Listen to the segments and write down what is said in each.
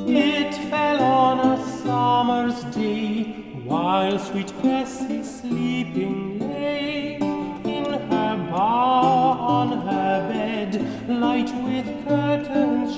It fell on a summer's day, while sweet Bessie sleeping lay, in her bower on her bed, light with curtains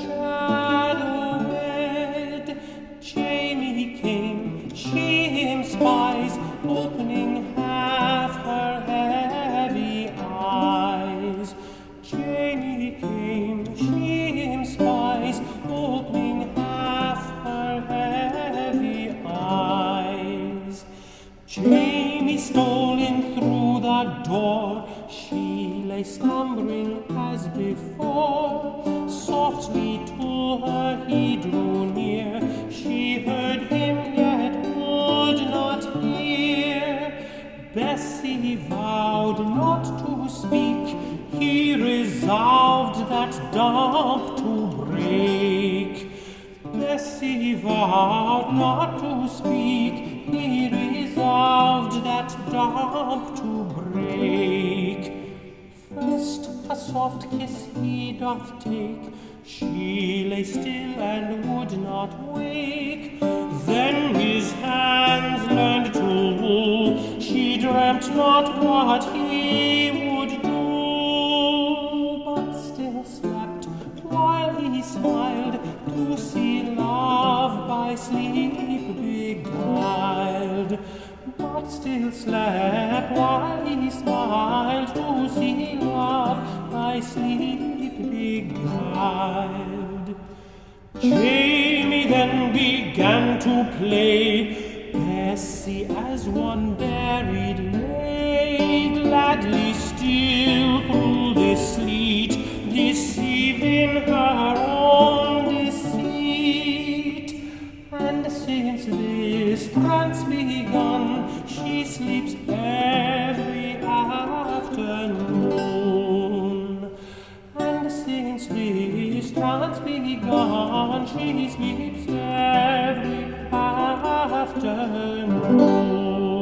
shadowed. Jamie came, she him spies, opening half her heavy eyes. Jamie came, she him spies, opening half her heavy eyes. Jamie stole in through the door, she lay slumbering as before. Softly to her he drew near, she heard him yet would not hear. Bessie vowed not to speak, he resolved that dump to break. Bessie vowed not to speak, he resolved that dump to break. First a soft kiss he doth take, she lay still and would not wake. Then his hands learned to rule, she dreamt not what he would do, but still slept while he smiled to see love by sleep beguiled. But still slept while he smiled to see love by sleep beguiled. Jamie then began to play, Bessie as one buried lay, gladly still through the sleet, deceiving her own deceit. And since this trance begun, she sleeps every afternoon. And since this trance begun, she sleeps every afternoon.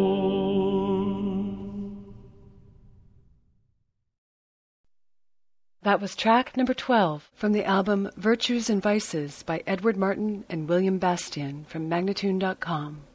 That was track number 12 from the album Virtues and Vices by Edward Martin and William Bastian from Magnatune.com.